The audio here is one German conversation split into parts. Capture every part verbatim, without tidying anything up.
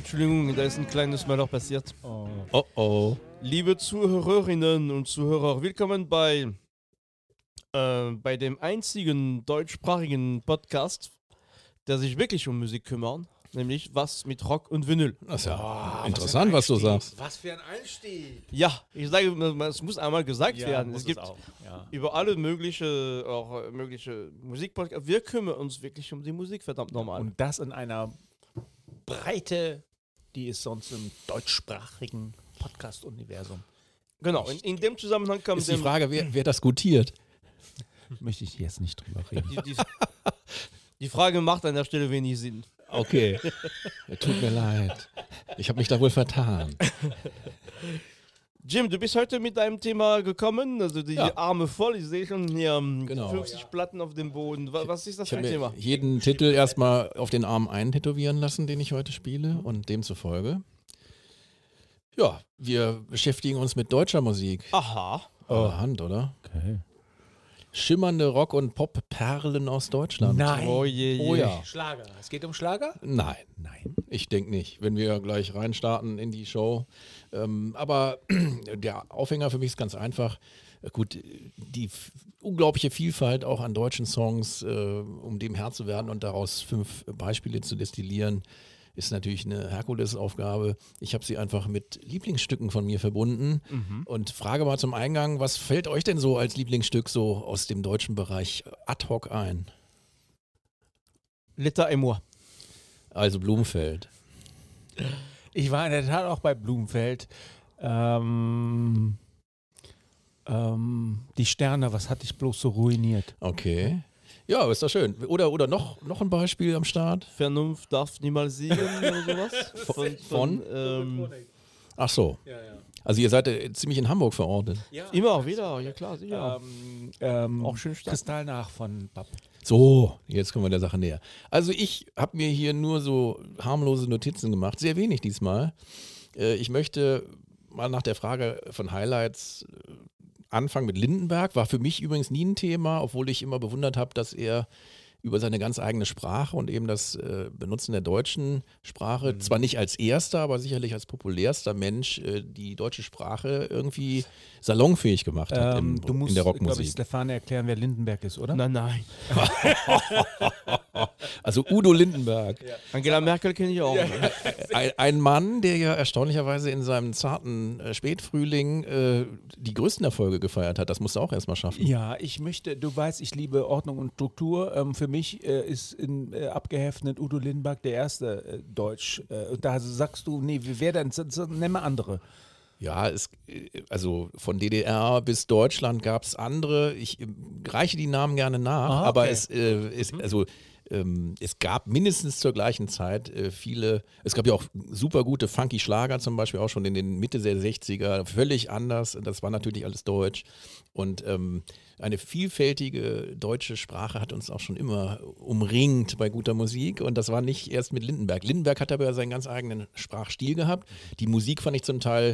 Entschuldigung, da ist ein kleines Mal auch passiert. Oh. Oh oh. Liebe Zuhörerinnen und Zuhörer, willkommen bei, äh, bei dem einzigen deutschsprachigen Podcast, der sich wirklich um Musik kümmert, nämlich Was mit Rock und Vinyl. Das ist ja oh, interessant, was, was du sagst. Was für ein Einstieg. Ja, ich sage, es muss einmal gesagt ja, werden. Es gibt es auch. Ja. über alle mögliche, auch äh, mögliche Musikpodcasts. Wir kümmern uns wirklich um die Musik, verdammt normal. Und das in einer Breite, die ist sonst im deutschsprachigen Podcast-Universum. Genau, in, in dem Zusammenhang kam Ist die dem, Frage, wer, wer das gutiert. Möchte ich jetzt nicht drüber reden. die, die, die Frage macht an der Stelle wenig Sinn. Okay, tut mir leid. Ich habe mich da wohl vertan. Jim, du bist heute mit deinem Thema gekommen, also die Ja. Arme voll, ich sehe schon hier um, Genau. fünfzig Platten auf dem Boden. Was, was ist das Ich für habe ein mir Thema? jeden Titel erstmal auf den Arm eintätowieren lassen, den ich heute spiele, und demzufolge. Ja, wir beschäftigen uns mit deutscher Musik. Aha. Oh. Hand, oder? Okay. Schimmernde Rock- und Pop-Perlen aus Deutschland. Nein. Oh je, je. Oh ja. Schlager. Es geht um Schlager? Nein, nein, ich denke nicht, wenn wir gleich reinstarten in die Show. Ähm, aber der Aufhänger für mich ist ganz einfach. Gut, die f- unglaubliche Vielfalt auch an deutschen Songs, äh, um dem Herr zu werden und daraus fünf Beispiele zu destillieren, ist natürlich eine Herkulesaufgabe. Ich habe sie einfach mit Lieblingsstücken von mir verbunden Mhm. und frage mal zum Eingang, was fällt euch denn so als Lieblingsstück so aus dem deutschen Bereich ad hoc ein? L'état et moi. Also Blumenfeld. Ich war in der Tat auch bei Blumenfeld. Ähm, ähm, die Sterne, was hat dich bloß so ruiniert? Okay. Ja, aber ist doch schön. Oder, oder noch, noch ein Beispiel am Start? Vernunft darf niemals siegen oder sowas. Von? Von? ähm, Ach so. Ja, ja. Also ihr seid äh, ziemlich in Hamburg verortet. ja. immer auch wieder, ja klar, sicher. Ähm, ähm, Auch schön stark. Kristallnach von Bab. So, jetzt kommen wir der Sache näher. Also ich habe mir hier nur so harmlose Notizen gemacht, sehr wenig diesmal. Äh, ich möchte mal nach der Frage von Highlights äh, anfangen mit Lindenberg. War für mich übrigens nie ein Thema, obwohl ich immer bewundert habe, dass er über seine ganz eigene Sprache und eben das äh, Benutzen der deutschen Sprache, Mhm. zwar nicht als erster, aber sicherlich als populärster Mensch, äh, die deutsche Sprache irgendwie salonfähig gemacht hat Ähm, im, du musst, in der glaube ich, Rockmusik. Stefane erklären, wer Lindenberg ist, oder? Nein, nein. Also Udo Lindenberg. Angela Merkel kenne ich auch. Ne? Ein, ein Mann, der ja erstaunlicherweise in seinem zarten äh, Spätfrühling äh, die größten Erfolge gefeiert hat. Das musst du auch erstmal schaffen. Ja, ich möchte, du weißt, ich liebe Ordnung und Struktur. Ähm, für mich äh, ist in, äh, abgeheftet Udo Lindenberg der erste äh, Deutsch. Äh, da sagst du, nee, wer denn? So, so, nenn mal andere. Ja, es, äh, also von D D R bis Deutschland gab es andere. Ich äh, reiche die Namen gerne nach, Ah, aber okay. es äh, ist, also ähm, es gab mindestens zur gleichen Zeit äh, viele, es gab ja auch super gute funky Schlager zum Beispiel auch schon in den Mitte der sechziger, völlig anders. Das war natürlich alles deutsch. Und ähm, eine vielfältige deutsche Sprache hat uns auch schon immer umringt bei guter Musik. Und das war nicht erst mit Lindenberg. Lindenberg hat aber seinen ganz eigenen Sprachstil gehabt. Die Musik fand ich zum Teil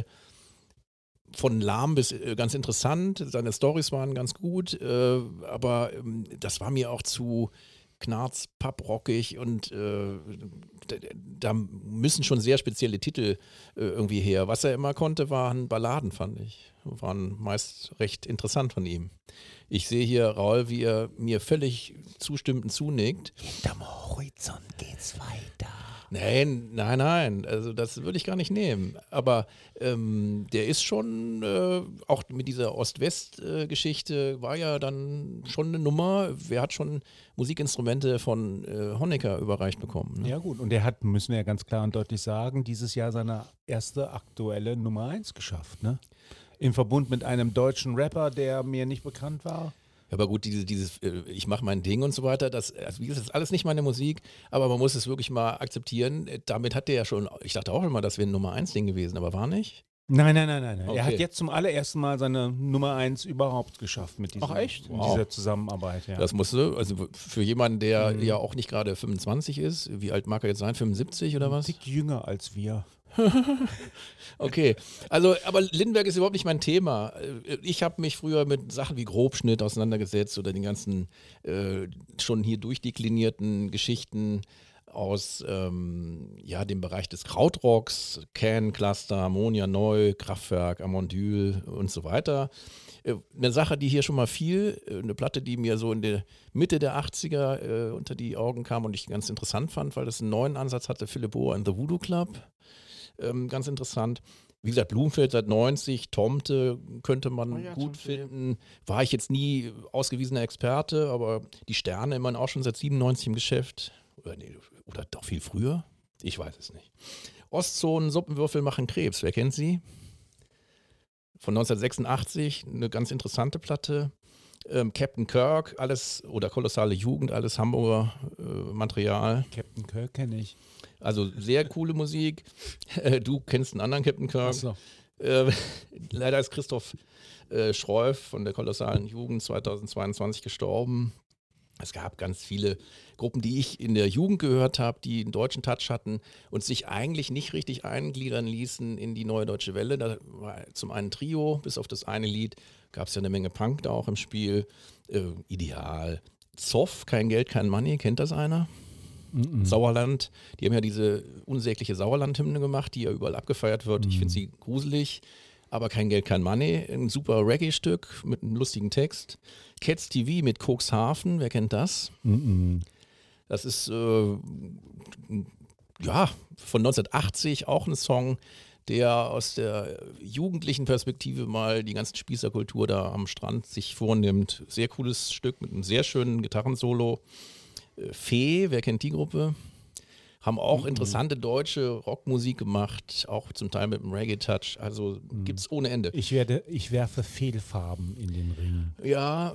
von lahm bis äh, ganz interessant. Seine Storys waren ganz gut, äh, aber ähm, das war mir auch zu knarz, papprockig und äh, da, da müssen schon sehr spezielle Titel äh, irgendwie her. Was er immer konnte, waren Balladen, fand ich. Waren meist recht interessant von ihm. Ich sehe hier, Raul, wie er mir völlig zustimmend zunickt. Hinterm Horizont geht's weiter. Nein, nein, nein, also das würde ich gar nicht nehmen. Aber ähm, der ist schon, äh, auch mit dieser Ost-West-Geschichte, war ja dann schon eine Nummer. Wer hat schon Musikinstrumente von äh, Honecker überreicht bekommen? Ne? Ja gut, und er hat, müssen wir ja ganz klar und deutlich sagen, dieses Jahr seine erste aktuelle Nummer eins geschafft, ne? Im Verbund mit einem deutschen Rapper, der mir nicht bekannt war. Ja, aber gut, diese, dieses, äh, ich mache mein Ding und so weiter, das, also wie gesagt, das ist alles nicht meine Musik, aber man muss es wirklich mal akzeptieren. Äh, Damit hat der ja schon, ich dachte auch immer, das wäre ein Nummer eins Ding gewesen, aber war nicht. Nein, nein, nein, nein. nein. Okay. Er hat jetzt zum allerersten Mal seine Nummer eins überhaupt geschafft mit diesem, Ach, echt? in Wow. dieser Zusammenarbeit. Ja. Das musste, also für jemanden, der Mhm. ja auch nicht gerade fünfundzwanzig ist, wie alt mag er jetzt sein, fünfundsiebzig oder was? Ein Tick jünger als wir. Okay, also aber Lindenberg ist überhaupt nicht mein Thema. Ich habe mich früher mit Sachen wie Grobschnitt auseinandergesetzt oder den ganzen äh, schon hier durchdeklinierten Geschichten. aus ähm, ja, dem Bereich des Krautrocks, Can, Cluster, Ammonia Neu, Kraftwerk, Amondyl und so weiter. Äh, eine Sache, die hier schon mal fiel, äh, eine Platte, die mir so in der Mitte der achtziger äh, unter die Augen kam und ich ganz interessant fand, weil das einen neuen Ansatz hatte, Philipp Bohr and the Voodoo Club. Ähm, ganz interessant. Wie gesagt, Blumenfeld seit neunzig, Tomte könnte man Oh ja, gut Tomte, ja. finden. War ich jetzt nie ausgewiesener Experte, aber die Sterne immerhin auch schon seit siebenundneunzig im Geschäft. Oder, nee, oder doch viel früher? Ich weiß es nicht. Ostzonen, Suppenwürfel machen Krebs. Wer kennt sie? Von neunzehnhundertsechsundachtzig, eine ganz interessante Platte. Ähm, Captain Kirk, alles, oder Kolossale Jugend, alles Hamburger äh, Material. Captain Kirk kenne ich. Also sehr coole Musik. Äh, du kennst einen anderen Captain Kirk. Achso. Äh, leider ist Christoph äh, Schreuf von der Kolossalen Jugend zweitausendzweiundzwanzig gestorben. Es gab ganz viele Gruppen, die ich in der Jugend gehört habe, die einen deutschen Touch hatten und sich eigentlich nicht richtig eingliedern ließen in die Neue Deutsche Welle. Da war zum einen Trio, bis auf das eine Lied gab es ja eine Menge Punk da auch im Spiel. Äh, Ideal. Zoff, kein Geld, kein Money, kennt das einer? Mhm. Sauerland, die haben ja diese unsägliche Sauerland-Hymne gemacht, die ja überall abgefeiert wird. Mhm. Ich finde sie gruselig, aber kein Geld, kein Money. Ein super Reggae-Stück mit einem lustigen Text. Cats T V mit Cuxhaven, wer kennt das? Mhm. Das ist äh, ja von neunzehnhundertachtzig auch ein Song, der aus der jugendlichen Perspektive mal die ganze Spießerkultur da am Strand sich vornimmt. Sehr cooles Stück mit einem sehr schönen Gitarrensolo. Äh, Fee, wer kennt die Gruppe? Haben auch Mhm. interessante deutsche Rockmusik gemacht, auch zum Teil mit einem Reggae-Touch. Also gibt's ohne Ende. Ich, werde, ich werfe Fehlfarben in den Ring. Ja,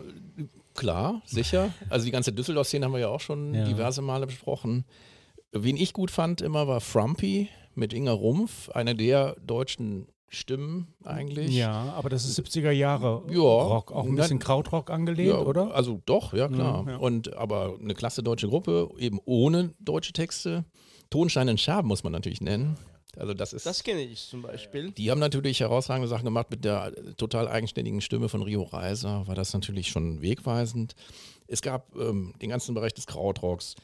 klar, sicher. Also die ganze Düsseldorf-Szene haben wir ja auch schon Ja. diverse Male besprochen. Wen ich gut fand immer war Frumpy mit Inga Rumpf, eine der deutschen Stimmen eigentlich. Ja, aber das ist siebziger Jahre Ja. Rock, auch ein Na- bisschen Krautrock angelehnt, Ja, oder? also doch, ja klar. Mhm, ja. Und aber eine klasse deutsche Gruppe, eben ohne deutsche Texte. Tonstein und Scherben muss man natürlich nennen. Also das ist. Das kenne ich zum Beispiel. Die haben natürlich herausragende Sachen gemacht mit der total eigenständigen Stimme von Rio Reiser, war das natürlich schon wegweisend. Es gab ähm, den ganzen Bereich des Krautrocks,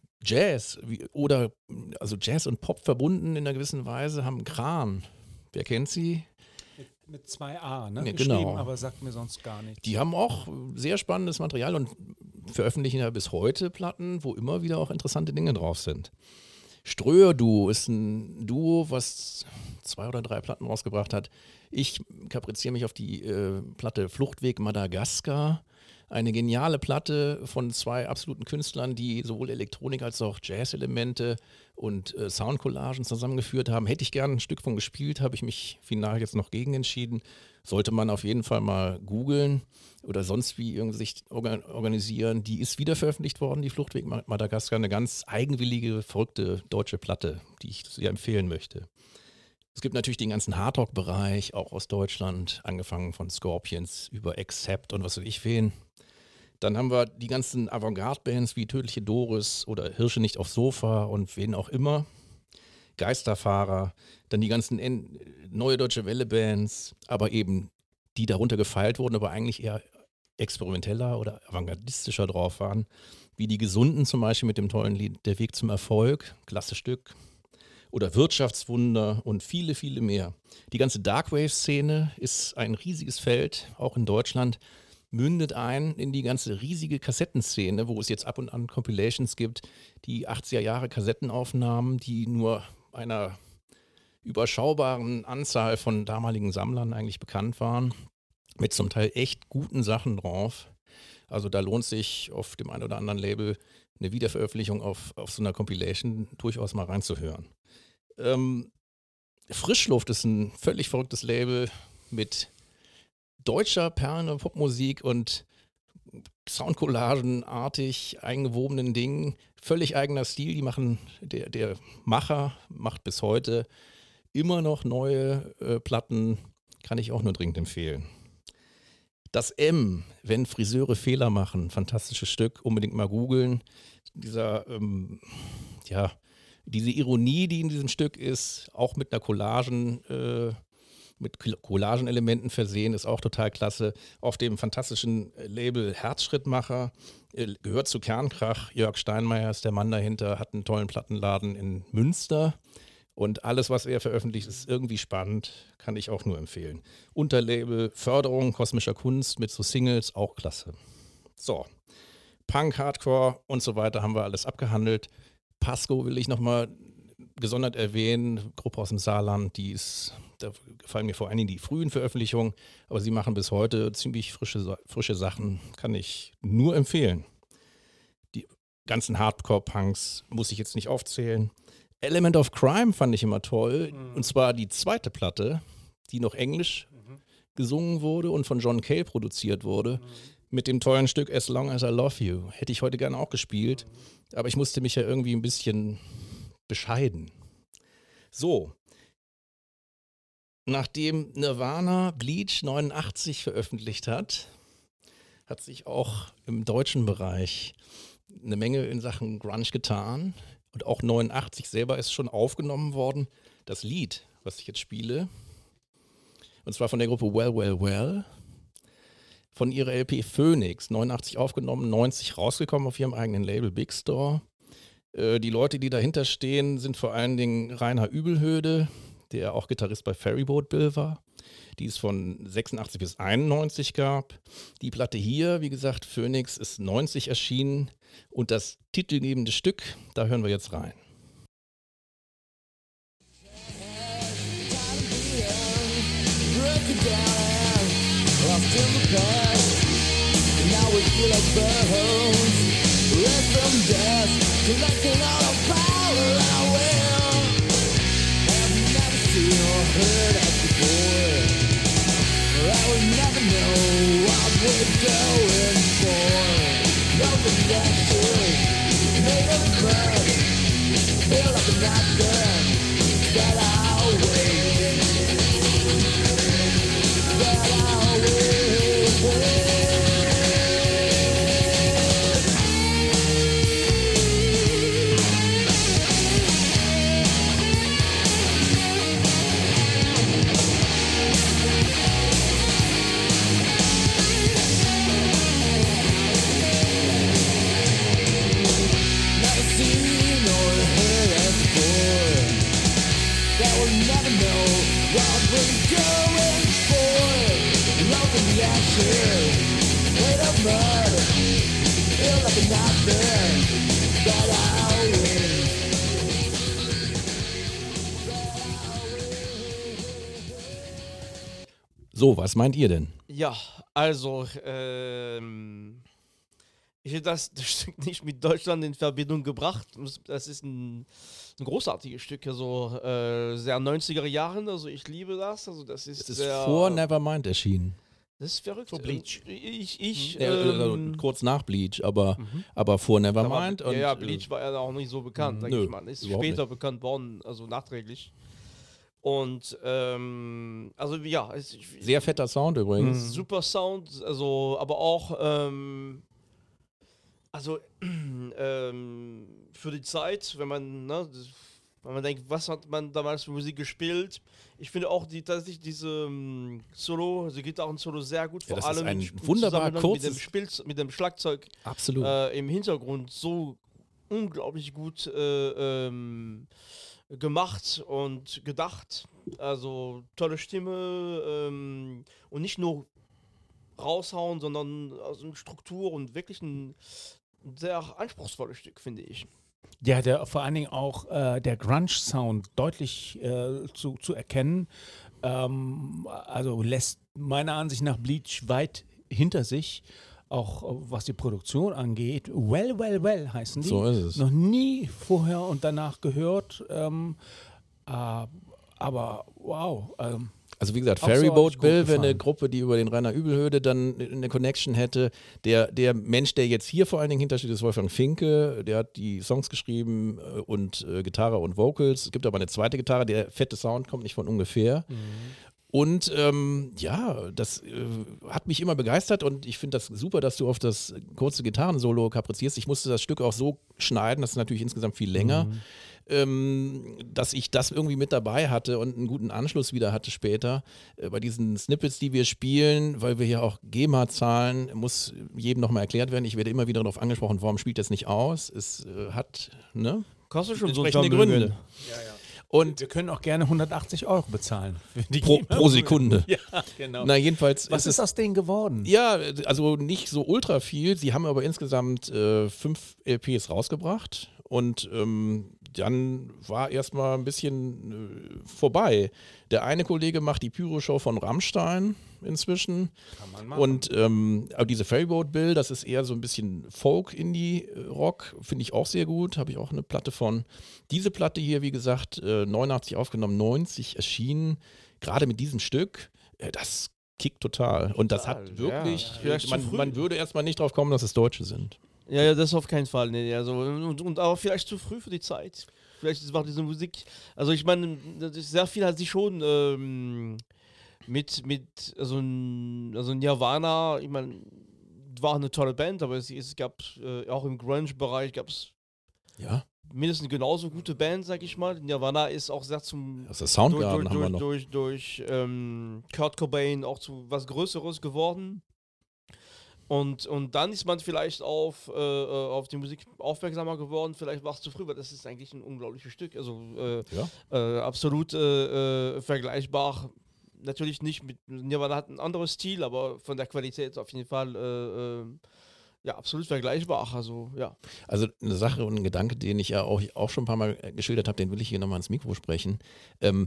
Jazz wie, oder also Jazz und Pop verbunden in einer gewissen Weise, haben Kran. Wer kennt sie? Mit, mit zwei A, ne? Ja, Geschrieben, genau. aber sagt mir sonst gar nichts. Die haben auch sehr spannendes Material und veröffentlichen ja bis heute Platten, wo immer wieder auch interessante Dinge drauf sind. Ströer-Duo ist ein Duo, was zwei oder drei Platten rausgebracht hat. Ich kapriziere mich auf die äh, Platte Fluchtweg Madagaskar. Eine geniale Platte von zwei absoluten Künstlern, die sowohl Elektronik als auch Jazz-Elemente und äh, Soundcollagen zusammengeführt haben. Hätte ich gerne ein Stück von gespielt, habe ich mich final jetzt noch gegen entschieden. Sollte man auf jeden Fall mal googeln oder sonst wie irgendwie sich orga- organisieren. Die ist wieder veröffentlicht worden, die Fluchtweg Madagaskar. Eine ganz eigenwillige, verrückte deutsche Platte, die ich sehr empfehlen möchte. Es gibt natürlich den ganzen Hardrock-Bereich, auch aus Deutschland, angefangen von Scorpions über Accept und was weiß ich wen. Dann haben wir die ganzen Avantgarde-Bands wie Tödliche Doris oder Hirsche nicht aufs Sofa und wen auch immer. Geisterfahrer, dann die ganzen N- Neue Deutsche Welle-Bands, aber eben die darunter gefeilt wurden, aber eigentlich eher experimenteller oder avantgardistischer drauf waren. Wie die Gesunden zum Beispiel mit dem tollen Lied Der Weg zum Erfolg, klasse Stück. Oder Wirtschaftswunder und viele, viele mehr. Die ganze Darkwave-Szene ist ein riesiges Feld, auch in Deutschland, mündet ein in die ganze riesige Kassettenszene, wo es jetzt ab und an Compilations gibt, die achtziger Jahre Kassettenaufnahmen, die nur einer überschaubaren Anzahl von damaligen Sammlern eigentlich bekannt waren, mit zum Teil echt guten Sachen drauf. Also da lohnt sich auf dem einen oder anderen Label eine Wiederveröffentlichung auf, auf so einer Compilation durchaus mal reinzuhören. Ähm, Frischluft ist ein völlig verrücktes Label mit deutscher Perlen- und Popmusik und Soundcollagenartig eingewobenen Dingen. Völlig eigener Stil. Die machen, der, der Macher macht bis heute immer noch neue äh, Platten. Kann ich auch nur dringend empfehlen. Das M, wenn Friseure Fehler machen, fantastisches Stück, unbedingt mal googeln. Dieser, ähm, ja, diese Ironie, die in diesem Stück ist, auch mit einer Collagen, äh, mit Collagenelementen versehen, ist auch total klasse. Auf dem fantastischen Label Herzschrittmacher, äh, gehört zu Kernkrach. Jörg Steinmeier ist der Mann dahinter, hat einen tollen Plattenladen in Münster. Und alles, was er veröffentlicht, ist irgendwie spannend, kann ich auch nur empfehlen. Unterlabel Förderung kosmischer Kunst mit so Singles, auch klasse. So, Punk, Hardcore und so weiter haben wir alles abgehandelt. Pasco will ich nochmal gesondert erwähnen, Gruppe aus dem Saarland, die ist, da gefallen mir vor allen Dingen die frühen Veröffentlichungen, aber sie machen bis heute ziemlich frische, frische Sachen, kann ich nur empfehlen. Die ganzen Hardcore-Punks muss ich jetzt nicht aufzählen. Element of Crime fand ich immer toll, mhm. und zwar die zweite Platte, die noch englisch mhm. gesungen wurde und von John Cale produziert wurde, mhm. mit dem tollen Stück As Long As I Love You. Hätte ich heute gerne auch gespielt, mhm. aber ich musste mich ja irgendwie ein bisschen bescheiden. So, nachdem Nirvana Bleach neunundachtzig veröffentlicht hat, hat sich auch im deutschen Bereich eine Menge in Sachen Grunge getan. Und auch neunundachtzig selber ist schon aufgenommen worden. Das Lied, was ich jetzt spiele, und zwar von der Gruppe Well, Well, Well, von ihrer L P Phoenix, neunundachtzig aufgenommen, neunzig rausgekommen auf ihrem eigenen Label Big Store. Äh, die Leute, die dahinter stehen, sind vor allen Dingen Rainer Übelhöde, der auch Gitarrist bei Ferryboat Bill war, die es von sechsundachtzig bis einundneunzig gab. Die Platte hier, wie gesagt, Phoenix, ist neunzig erschienen. Und das titelgebende Stück, da hören wir jetzt rein. So, was meint ihr denn? Ja, also, ähm, ich hätte das, das Stück nicht mit Deutschland in Verbindung gebracht. Das ist ein, ein großartiges Stück, also äh, sehr neunziger Jahren, also ich liebe das. Also das ist, Es ist sehr, vor Nevermind erschienen. Das ist verrückt. Vor Bleach. Ich, ich, Ja, also ähm, kurz nach Bleach, aber, mhm. aber vor da war, Nevermind. ja, und, ja, Bleach war ja auch nicht so bekannt, sag nö, ich mal. Ist überhaupt später nicht. bekannt worden, also nachträglich. Und, ähm, also ja. Es, ich, Sehr fetter Sound übrigens. Super Sound, also, aber auch, ähm, also, ähm, für die Zeit, wenn man, ne, wenn man denkt, was hat man damals für Musik gespielt? Ich finde auch die, tatsächlich diese um, Solo, also Gitarren-Solo sehr gut, Ja, vor das ist allem ein im Sch- im wunderbar Zusammenhang mit dem, kurzes- Spiel, mit dem Schlagzeug Absolut. äh, im Hintergrund so unglaublich gut äh, ähm, gemacht und gedacht. Also tolle Stimme ähm, und nicht nur raushauen, sondern also eine Struktur und wirklich ein sehr anspruchsvolles Stück, finde ich. Ja, der, vor allen Dingen auch äh, der Grunge-Sound deutlich äh, zu, zu erkennen. Ähm, also lässt meiner Ansicht nach Bleach weit hinter sich, auch äh, was die Produktion angeht. Well, well, well heißen die. So ist es. Noch nie vorher und danach gehört. Ähm, äh, aber wow. Ähm, Also wie gesagt, Auch so hab Ferryboat ich gut Bill wäre eine gefallen. Gruppe, die über den Rainer Übelhöde dann eine Connection hätte. Der, der Mensch, der jetzt hier vor allen Dingen hintersteht, ist Wolfgang Finke. Der hat die Songs geschrieben äh, und äh, Gitarre und Vocals. Es gibt aber eine zweite Gitarre. Der fette Sound kommt nicht von ungefähr. Mhm. Und ähm, ja, das äh, hat mich immer begeistert und ich finde das super, dass du auf das kurze Gitarrensolo kaprizierst. Ich musste das Stück auch so schneiden, das ist natürlich insgesamt viel länger. Mhm. ähm, dass ich das irgendwie mit dabei hatte und einen guten Anschluss wieder hatte später. Äh, bei diesen Snippets, die wir spielen, weil wir hier auch GEMA zahlen, muss jedem nochmal erklärt werden. Ich werde immer wieder darauf angesprochen, warum spielt das nicht aus? Es äh, hat ne, Kostet schon so entsprechende Gründe. Ja, ja. Und wir können auch gerne hundertachtzig Euro bezahlen. Für die pro, pro Sekunde. Ja, genau. Na, jedenfalls Was ist, ist aus denen geworden? Ja, also nicht so ultra viel. Sie haben aber insgesamt äh, fünf L Ps rausgebracht und ähm, dann war erstmal ein bisschen äh, vorbei. Der eine Kollege macht die Pyro-Show von Rammstein inzwischen. Kann man machen. Und ähm, aber diese Ferryboat Bill, das ist eher so ein bisschen Folk-Indie-Rock, finde ich auch sehr gut, habe ich auch eine Platte von. Diese Platte hier, wie gesagt, äh, neunundachtzig aufgenommen, neunzig erschienen, gerade mit diesem Stück, äh, das kickt total. Und das Total, hat wirklich, ja. äh, man, man würde erstmal nicht drauf kommen, dass es Deutsche sind. Ja, ja, das auf keinen Fall. Nee, also, und, und aber vielleicht zu früh für die Zeit. Vielleicht war diese Musik, also ich meine, sehr viel hat sie schon ähm, mit, mit also, also Nirvana, ich meine, war eine tolle Band, aber es, es gab äh, auch im Grunge-Bereich gab es Ja. mindestens genauso gute Bands, sag ich mal. Nirvana ist auch sehr zum Das ist Soundgarden durch, haben wir durch, noch. durch, durch ähm, Kurt Cobain auch zu was Größeres geworden. Und, und dann ist man vielleicht auf, äh, auf die Musik aufmerksamer geworden. Vielleicht war es zu früh, weil das ist eigentlich ein unglaubliches Stück. Also äh, Ja. äh, absolut äh, äh, vergleichbar. Natürlich nicht mit Nirvana hat ein anderes Stil, aber von der Qualität auf jeden Fall äh, äh, ja, absolut vergleichbar. Also ja. Also eine Sache und ein Gedanke, den ich ja auch, auch schon ein paar Mal geschildert habe, den will ich hier nochmal ins Mikro sprechen. Ähm,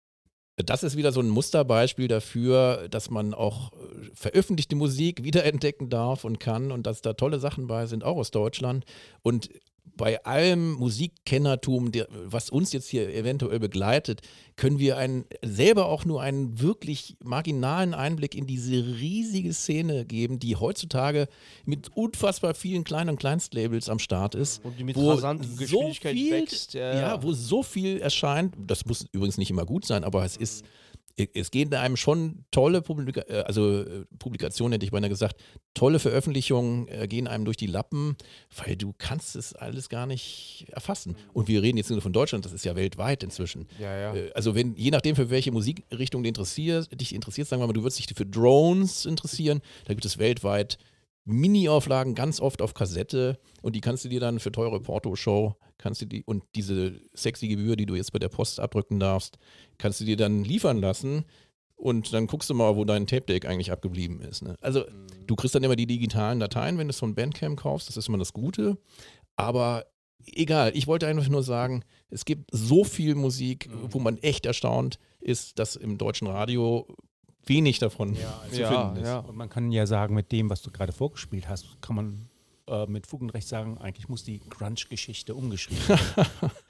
Das ist wieder so ein Musterbeispiel dafür, dass man auch veröffentlichte Musik wiederentdecken darf und kann und dass da tolle Sachen bei sind, auch aus Deutschland. Und bei allem Musikkennertum, der, was uns jetzt hier eventuell begleitet, können wir einen, selber auch nur einen wirklich marginalen Einblick in diese riesige Szene geben, die heutzutage mit unfassbar vielen Klein- und Kleinstlabels am Start ist. Und die mit wo rasanter so Geschwindigkeit viel, wächst. Ja, ja, wo so viel erscheint. Das muss übrigens nicht immer gut sein, aber es ist, es gehen einem schon tolle Publika also äh, Publikationen, hätte ich beinahe gesagt, tolle Veröffentlichungen äh, gehen einem durch die Lappen, weil du kannst es alles gar nicht erfassen. Und wir reden jetzt nur von Deutschland, das ist ja weltweit inzwischen. Ja, ja. Äh, also wenn, je nachdem, für welche Musikrichtung du interessiert, dich interessiert, sagen wir mal, du würdest dich für Drones interessieren, da gibt es weltweit Mini-Auflagen, ganz oft auf Kassette, und die kannst du dir dann für teure Porto-Show, kannst du die, und diese sexy Gebühr, die du jetzt bei der Post abrücken darfst, kannst du dir dann liefern lassen, und dann guckst du mal, wo dein Tape-Deck eigentlich abgeblieben ist. Ne? Also mhm. du kriegst dann immer die digitalen Dateien, wenn du es von Bandcamp kaufst, das ist immer das Gute, aber egal, ich wollte einfach nur sagen, es gibt so viel Musik, mhm. wo man echt erstaunt ist, dass im deutschen Radio wenig davon ja, also zu ja, finden ist. ja. Und man kann ja sagen, mit dem, was du gerade vorgespielt hast, kann man äh, mit Fug und Recht sagen, eigentlich muss die Grunge-Geschichte umgeschrieben werden.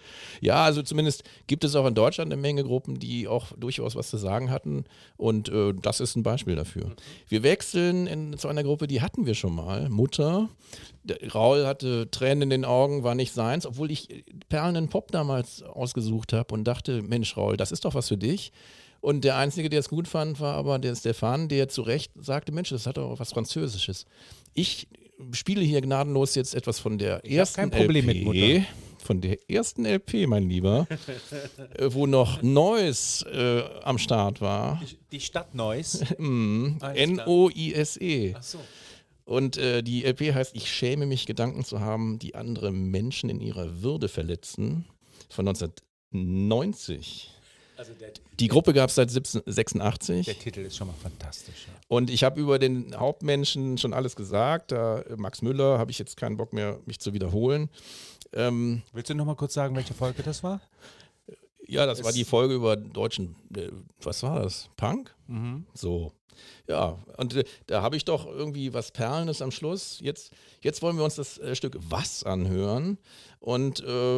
Ja, also zumindest gibt es auch in Deutschland eine Menge Gruppen, die auch durchaus was zu sagen hatten, und äh, das ist ein Beispiel dafür. Mhm. Wir wechseln in, zu einer Gruppe, die hatten wir schon mal, Mutter. Der Raul hatte Tränen in den Augen, war nicht seins, obwohl ich perlenden Pop damals ausgesucht habe und dachte, Mensch Raul, das ist doch was für dich. Und der Einzige, der es gut fand, war aber der Stefan, der zu Recht sagte, Mensch, das hat doch was Französisches. Ich spiele hier gnadenlos jetzt etwas von der Ich ersten kein Problem L P, mit Mutter. von der ersten L P, mein Lieber, äh, wo noch Neuss äh, am Start war. Die Stadt Neuss. mm, Alles N O I S E. Ach so. Und äh, die L P heißt Ich schäme mich, Gedanken zu haben, die andere Menschen in ihrer Würde verletzen, von neunzehnhundertneunzig. Also der, Die Gruppe gab es seit sechsundachtzig. der Titel ist schon mal fantastisch. Ja. Und ich habe über den Hauptmenschen schon alles gesagt. Da, äh, Max Müller, habe ich jetzt keinen Bock mehr, mich zu wiederholen. Ähm, Willst du noch mal kurz sagen, welche Folge das war? ja, das Es- war die Folge über deutschen, äh, was war das? Punk? Mhm. So. Ja, und äh, da habe ich doch irgendwie was Perlendes am Schluss. Jetzt, jetzt wollen wir uns das äh, Stück Was anhören. Und äh,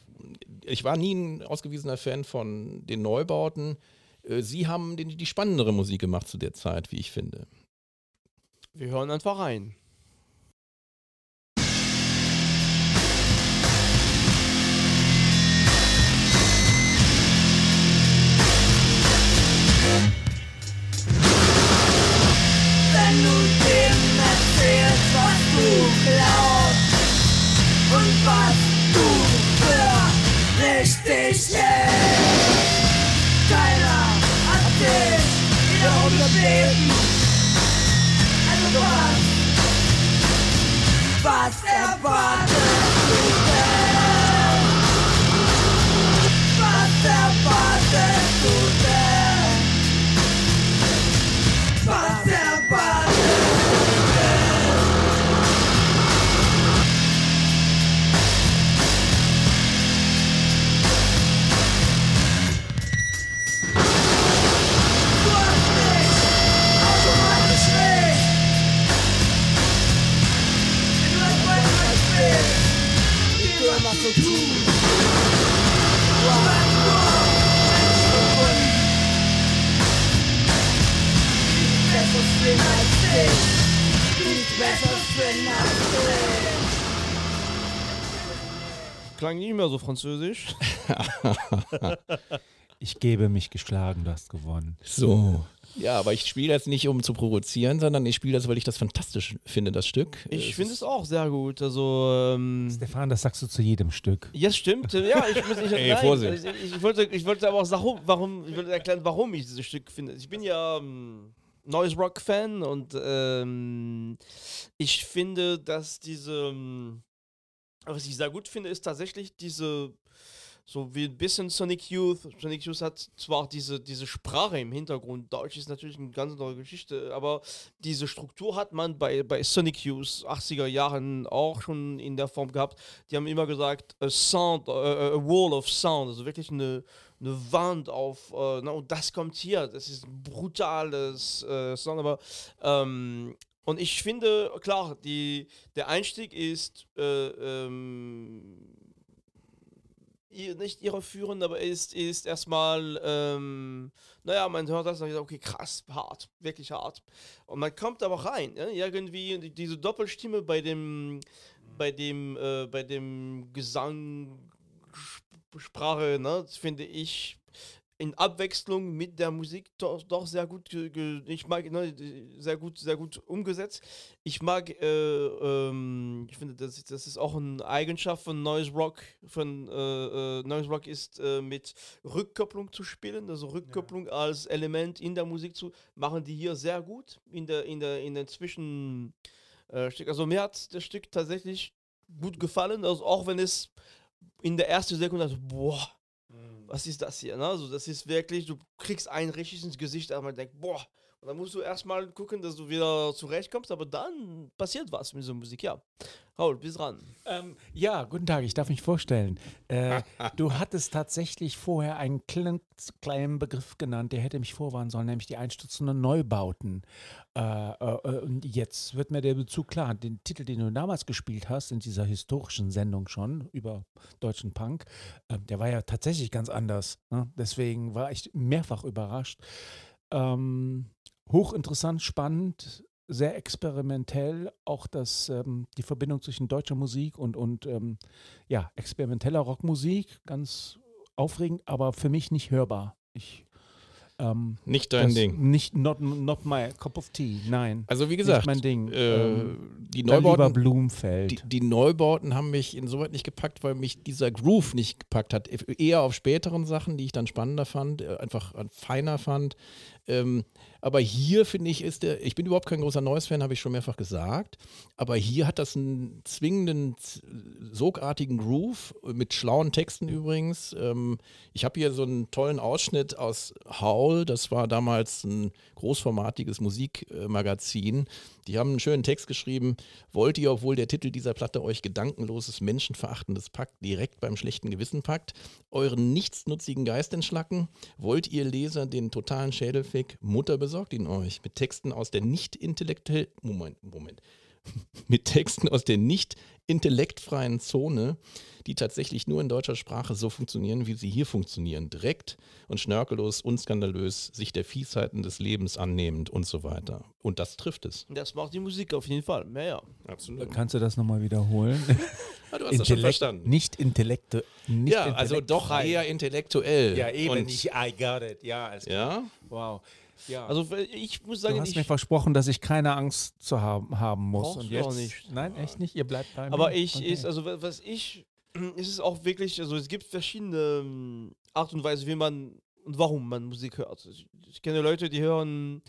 ich war nie ein ausgewiesener Fan von den Neubauten. Äh, Sie haben die, die spannendere Musik gemacht zu der Zeit, wie ich finde. Wir hören einfach rein. Wenn du dem erzählst, was du glaubst und was du für Leben. Also was, was erwartest du denn? Was erwartest du denn? Was erwartest du denn? Du hast mich automatisch nicht. Du hast manchmal spät, wie du immer so tust. Du hast nur Menschen gefunden, die nichts Besseres finden als dich, die nichts Besseres finden als dich. Klang nicht mehr so französisch. Ich gebe mich geschlagen, du hast gewonnen. So. Ja, aber ich spiele das nicht, um zu provozieren, sondern ich spiele das, weil ich das fantastisch finde, das Stück. Ich finde es auch sehr gut. Also, ähm, Stefan, das sagst du zu jedem Stück. ja, stimmt. Ja, ich muss nicht. Ey, nein, Vorsicht. Ich, ich, wollte, ich wollte aber auch sagen, warum, ich wollte erklären, warum ich dieses Stück finde. Ich bin ja ähm, Noise Rock Fan und ähm, ich finde, dass diese, ähm, was ich sehr gut finde, ist tatsächlich diese, so wie ein bisschen Sonic Youth. Sonic Youth hat zwar diese, diese Sprache im Hintergrund, Deutsch ist natürlich eine ganz andere Geschichte, aber diese Struktur hat man bei, bei Sonic Youth achtziger Jahren auch schon in der Form gehabt. Die haben immer gesagt, a sound, a, a wall of sound, also wirklich eine, eine Wand auf, äh, na, und das kommt hier, das ist ein brutales äh, Song, aber ähm, und ich finde, klar, die, der Einstieg ist äh, ähm, nicht irreführend, aber ist, ist erstmal, ähm, naja, man hört das und sagt, okay, krass, hart, wirklich hart. Und man kommt aber rein, ja? Irgendwie die- diese Doppelstimme bei dem, bei dem, äh, bei dem Gesang, Sp- Sprache, ne, das finde ich in Abwechslung mit der Musik doch, doch sehr gut, ge, ge, ich mag, ne, sehr gut, sehr gut umgesetzt. Ich mag, äh, ähm, ich finde, das, das ist auch eine Eigenschaft von Noise Rock. Von äh, äh, Noise Rock ist äh, mit Rückkopplung zu spielen, also Rückkopplung als Element in der Musik zu machen, die hier sehr gut in der in der in den Zwischen äh, Stück. Also mir hat das Stück tatsächlich gut gefallen, also auch wenn es in der ersten Sekunde, also, boah, was ist das hier? Ne? Also das ist wirklich, du kriegst einen richtig ins Gesicht, aber man denkt, boah, und dann musst du erstmal gucken, dass du wieder zurechtkommst, aber dann passiert was mit so Musik, ja. Raul, bis dran. Ähm, ja, guten Tag, ich darf mich vorstellen. Äh, du hattest tatsächlich vorher einen kleinen, kleinen Begriff genannt, der hätte mich vorwarnen sollen, nämlich die einstürzenden Neubauten. Äh, äh, und jetzt wird mir der Bezug klar. Den Titel, den du damals gespielt hast, in dieser historischen Sendung schon über deutschen Punk, äh, der war ja tatsächlich ganz anders. Ne? Deswegen war ich mehrfach überrascht. Ähm, hochinteressant, spannend, sehr experimentell, auch das, ähm, die Verbindung zwischen deutscher Musik und, und ähm, ja, experimenteller Rockmusik, ganz aufregend, aber für mich nicht hörbar. Ich, ähm, Nicht dein das Ding. Nicht, not, not my cup of tea, nein. Also wie gesagt, nicht mein Ding. äh, ähm, die dann lieber Neubauten, Blumenfeld. die, die Neubauten haben mich insoweit nicht gepackt, weil mich dieser Groove nicht gepackt hat. Eher auf späteren Sachen, die ich dann spannender fand, äh, einfach feiner fand. Ähm, aber hier finde ich, ist der, ich bin überhaupt kein großer Noise-Fan, habe ich schon mehrfach gesagt, aber hier hat das einen zwingenden, z- sogartigen Groove, mit schlauen Texten übrigens. Ähm, ich habe hier so einen tollen Ausschnitt aus Howl, das war damals ein großformatiges Musikmagazin. Die haben einen schönen Text geschrieben: Wollt ihr, obwohl der Titel dieser Platte euch gedankenloses, menschenverachtendes Pakt direkt beim schlechten Gewissen packt, euren nichtsnutzigen Geist entschlacken? Wollt ihr Leser den totalen Schädelfick? Mutter besorgt ihn euch mit Texten aus der nicht intellektuell Moment, Moment. mit Texten aus der nicht intellektfreien Zone, die tatsächlich nur in deutscher Sprache so funktionieren, wie sie hier funktionieren. Direkt und schnörkellos, unskandalös, sich der Fiesheiten des Lebens annehmend und so weiter. Und das trifft es. Das macht die Musik auf jeden Fall, ja, ja. Absolut. Kannst du das nochmal wiederholen? Ja, du hast das schon verstanden. Nicht intellektu nicht Ja, also doch intellektfrei. eher intellektuell. Ja, eben Und, nicht. I got it. Ja, alles klar. Ja, Wow. Ja. Also ich muss du sagen, hast ich, mir versprochen, dass ich keine Angst zu haben, haben muss. Brauchst Und du jetzt? auch nicht. Nein, echt nicht? Ihr bleibt bei mir? aber ich Okay. ist, also wa- was ich, ist es auch wirklich, also es gibt verschiedene ähm, Art und Weise, wie man und warum man Musik hört. Ich, ich kenne Leute, die hören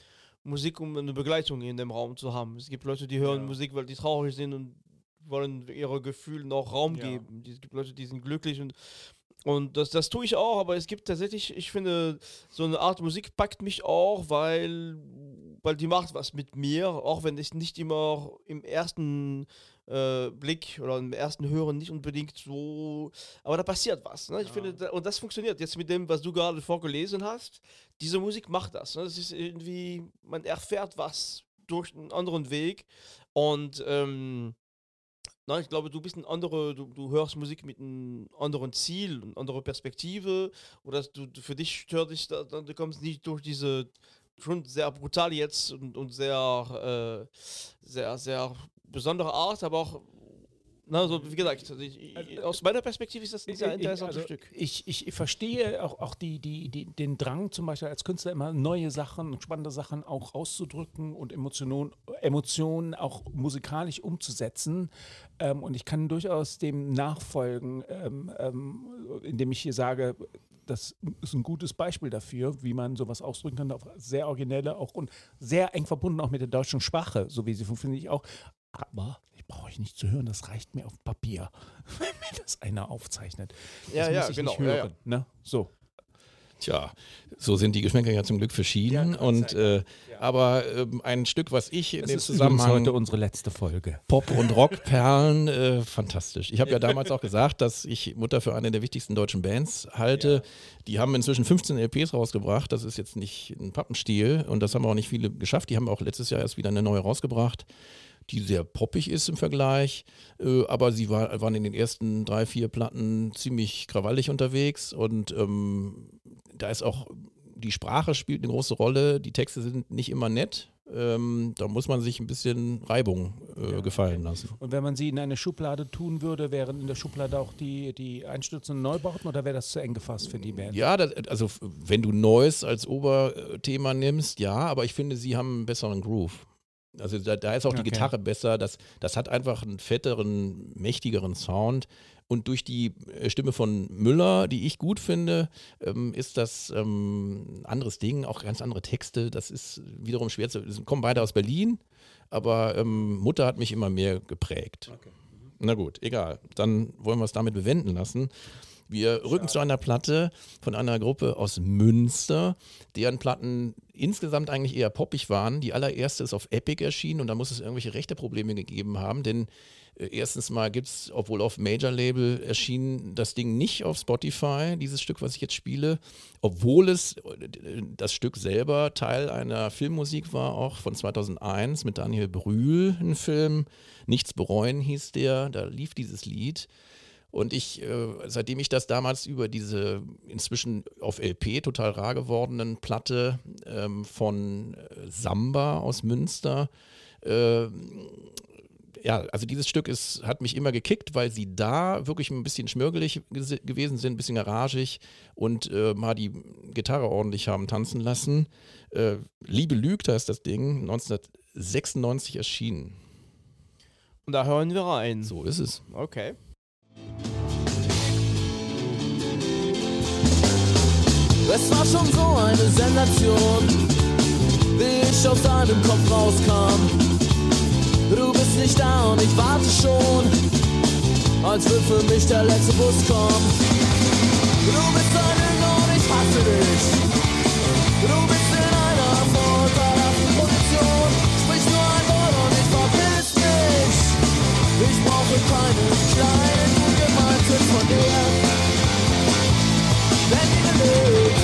Musik, um eine Begleitung in dem Raum zu haben. Es gibt Leute, die hören Ja. Musik, weil die traurig sind und wollen ihre Gefühle noch Raum Ja. geben. Es gibt Leute, die sind glücklich und Und das, das tue ich auch, aber es gibt tatsächlich, ich finde, so eine Art Musik packt mich auch, weil, weil die macht was mit mir, auch wenn ich nicht immer im ersten äh, Blick oder im ersten Hören nicht unbedingt so, aber da passiert was. Ne? Ich Ja. finde, da, und das funktioniert jetzt mit dem, was du gerade vorgelesen hast. Diese Musik macht das. Ne? Das ist irgendwie, man erfährt was durch einen anderen Weg und ähm, na, ich glaube, du bist ein andere, du, du hörst Musik mit einem anderen Ziel, eine andere Perspektive. Oder du, du für dich stört dich, da, da, du kommst nicht durch diese schon sehr brutal jetzt und, und sehr, äh, sehr, sehr besondere Art, aber auch, na, so wie gesagt, also ich, ich, aus meiner Perspektive ist das ein sehr interessantes also Stück. Ich, ich, ich verstehe auch, auch die, die, die, den Drang zum Beispiel als Künstler immer neue Sachen, spannende Sachen auch auszudrücken und Emotionen, Emotionen auch musikalisch umzusetzen. Ähm, und ich kann durchaus dem nachfolgen, ähm, ähm, indem ich hier sage, das ist ein gutes Beispiel dafür, wie man sowas ausdrücken kann, auf sehr originelle auch und sehr eng verbunden auch mit der deutschen Sprache, so wie sie funktioniert ich auch. Aber ich brauche euch nicht zu hören, das reicht mir auf Papier, wenn mir das einer aufzeichnet. Das Ja, ja, muss ich genau, nicht ja, hören. ja. Ne? So. Tja, so sind die Geschmäcker ja zum Glück verschieden. Ja, und sei äh, Aber ähm, ein Stück, was ich in Das dem ist übrigens Zusammenhang heute unsere letzte Folge. Pop- und Rockperlen, äh, fantastisch. Ich habe ja damals auch gesagt, dass ich Mutter für eine der wichtigsten deutschen Bands halte. Die haben inzwischen fünfzehn L Ps rausgebracht. Das ist jetzt nicht ein Pappenstiel und das haben auch nicht viele geschafft. Die haben auch letztes Jahr erst wieder eine neue rausgebracht, die sehr poppig ist im Vergleich, äh, aber sie war, waren in den ersten drei, vier Platten ziemlich krawallig unterwegs und ähm, da ist auch, die Sprache spielt eine große Rolle, die Texte sind nicht immer nett, ähm, da muss man sich ein bisschen Reibung äh, Ja. gefallen lassen. Und wenn man sie in eine Schublade tun würde, wären in der Schublade auch die, die einstürzenden Neubauten oder wäre das zu eng gefasst für die Band? Ja, das, also wenn du Neues als Oberthema nimmst, ja, aber ich finde, sie haben einen besseren Groove. Also da, da ist auch die Okay. Gitarre besser, das, das hat einfach einen fetteren, mächtigeren Sound und durch die äh, Stimme von Müller, die ich gut finde, ähm, ist das ähm, ein anderes Ding, auch ganz andere Texte, das ist wiederum schwer zu, das kommen beide aus Berlin, aber ähm, Mutter hat mich immer mehr geprägt. Na gut, egal, dann wollen wir es damit bewenden lassen. Wir rücken zu einer Platte von einer Gruppe aus Münster, deren Platten insgesamt eigentlich eher poppig waren. Die allererste ist auf Epic erschienen und da muss es irgendwelche Rechteprobleme gegeben haben, denn äh, erstens mal gibt es, obwohl auf Major-Label erschienen, das Ding nicht auf Spotify, dieses Stück, was ich jetzt spiele, obwohl es äh, das Stück selber Teil einer Filmmusik war, auch von zweitausendeins mit Daniel Brühl, ein Film, Nichts bereuen hieß der, da lief dieses Lied. Und ich, äh, seitdem ich das damals über diese inzwischen auf L P total rar gewordenen Platte ähm, von äh, Samba aus Münster, äh, ja, also dieses Stück ist, hat mich immer gekickt, weil sie da wirklich ein bisschen schmörgelig ges- gewesen sind, ein bisschen garagig und äh, mal die Gitarre ordentlich haben tanzen lassen. Äh, Liebe lügt heißt das Ding, neunzehnhundertsechsundneunzig erschienen. Und da hören wir rein. So ist es. Okay. Es war schon so eine Sensation, wie ich aus deinem Kopf rauskam. Du bist nicht da und ich warte schon, als wird für mich der letzte Bus kommen. Du bist ein Lügner und ich hasse dich. Du bist in einer vorteilhaften Position. Sprich nur ein Wort und ich verpiss mich. Ich brauche keine kleinen, gut gemeinten von dir. Wenn ihr lebt,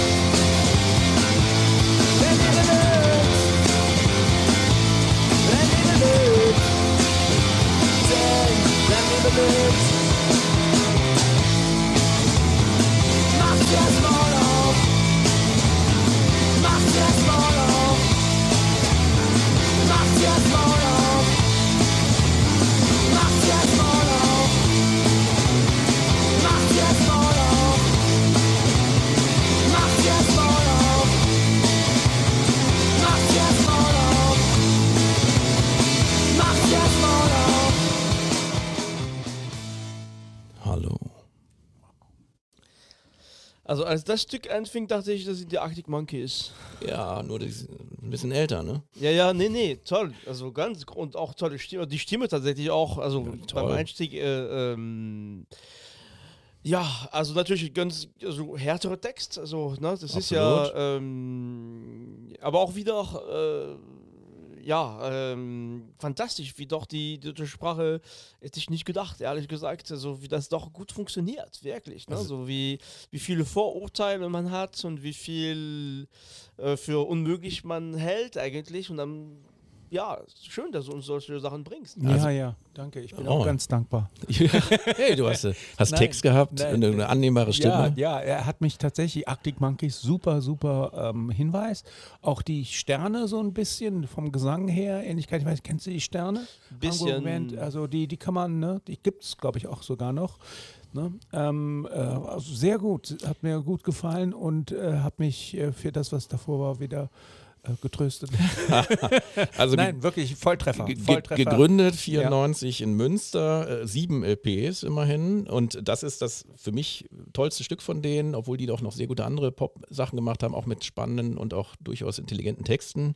wenn ihr lebt, wenn ihr lebt, denk, wenn ihr lebt, mach das Maul auf, Also als das Stück anfing, dachte ich, das sind die Arctic Monkeys. Ja, nur die sind ein bisschen älter, ne? Ja, ja, nee, nee, toll. Also ganz und auch tolle Stimme. Die Stimme tatsächlich auch, also toll. beim Einstieg, äh, ähm, ja, also natürlich ganz also härtere Text, also ne, das ist Absolut. ja, ähm, aber auch wieder, äh, ja, ähm, fantastisch, wie doch die deutsche Sprache, hätte ich nicht gedacht, ehrlich gesagt, also wie das doch gut funktioniert, wirklich, ne, so wie, wie viele Vorurteile man hat und wie viel äh, für unmöglich man hält eigentlich und dann, ja, schön, dass du uns solche Sachen bringst. Ja, ja, danke. Ich bin Oh. auch ganz dankbar. Hey, du hast, äh, hast Nein, Text gehabt, nein. eine, eine annehmbare Stimme. Ja, ja, er hat mich tatsächlich, Arctic Monkeys, super, super ähm, Hinweis. Auch die Sterne so ein bisschen vom Gesang her, Ähnlichkeit, ich weiß, kennst du die Sterne? Bisschen. Hamburg Band, also die, die kann man, ne, die gibt es, glaube ich, auch sogar noch. Ne? Ähm, äh, also sehr gut, hat mir gut gefallen und äh, hat mich äh, für das, was davor war, wieder äh, getröstet. Also Nein, wirklich Volltreffer. ge ge Volltreffer. gegründet vierundneunzig in Münster, äh, sieben L Ps immerhin und das ist das für mich tollste Stück von denen, obwohl die doch noch sehr gute andere Pop-Sachen gemacht haben, auch mit spannenden und auch durchaus intelligenten Texten.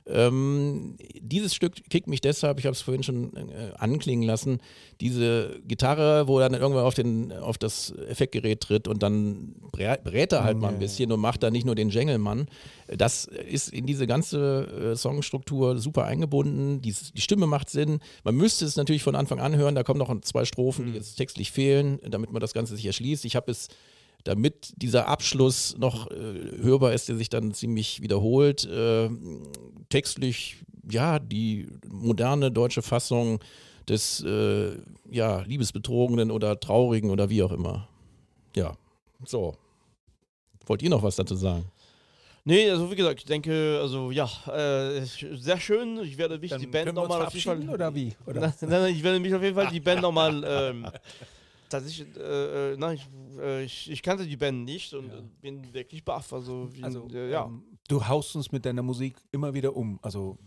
Ähm, dieses Stück kickt mich deshalb, ich habe es vorhin schon äh, anklingen lassen, diese Gitarre, wo er dann irgendwann auf, den, auf das Effektgerät tritt und dann brä brät er halt mal ein bisschen und macht da nicht nur den Jängelmann. Das ist in diese ganze äh, Songstruktur super eingebunden, die, die Stimme macht Sinn. Man müsste es natürlich von Anfang an hören, da kommen noch zwei Strophen, die jetzt textlich fehlen, damit man das Ganze sich erschließt. Ich habe es, damit dieser Abschluss noch äh, hörbar ist, der sich dann ziemlich wiederholt, äh, textlich, ja, die moderne deutsche Fassung des äh, ja, Liebesbetrogenen oder Traurigen oder wie auch immer. Ja, so. Wollt ihr noch was dazu sagen? Nee, also wie gesagt, ich denke, also ja, äh, sehr schön. Ich werde mich Dann die Band können wir uns nochmal auf jeden Fall. verabschieden, oder wie? Oder? Nein, nein, nein, ich werde mich auf jeden Fall die Band nochmal. Ähm, tatsächlich, äh, äh, nein, ich, äh, ich, ich kannte die Band nicht und Ja. bin wirklich baff. Also, wie, Also, äh, ja. ähm, du haust uns mit deiner Musik immer wieder um. Also,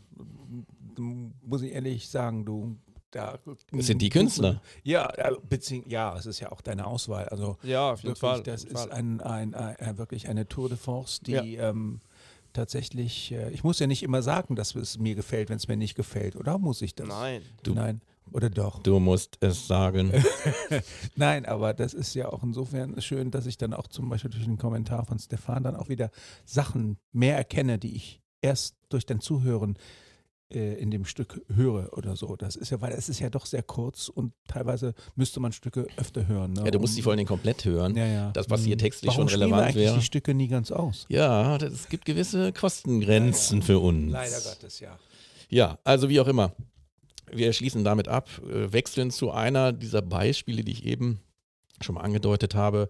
m- muss ich ehrlich sagen, du. Da, Das sind die Künstler. Ja, äh, bezieh- ja, es ist ja auch deine Auswahl. Also, Ja, auf jeden wirklich, Fall. das auf jeden ist Fall. ein, ein, ein, ein, wirklich eine Tour de Force, die Ja. ähm, tatsächlich, äh, ich muss ja nicht immer sagen, dass es mir gefällt, wenn es mir nicht gefällt. Oder muss ich das? Nein. Du- Nein. Oder doch? Du musst es sagen. Nein, aber das ist ja auch insofern schön, dass ich dann auch zum Beispiel durch den Kommentar von Stefan dann auch wieder Sachen mehr erkenne, die ich erst durch dein Zuhören äh, in dem Stück höre oder so. Das ist ja, weil es ist ja doch sehr kurz und teilweise müsste man Stücke öfter hören. Ne? Ja, du musst Um- die vor allen Dingen komplett hören. ja, ja. Das, was hier Hm. textlich Warum schon spielen wir relevant eigentlich wäre. die Stücke nie ganz aus? Ja, das- es gibt gewisse Kostengrenzen für uns. Leider Gottes, ja. Ja, also wie auch immer. Wir schließen damit ab, äh, wechseln zu einer dieser Beispiele, die ich eben schon mal angedeutet habe.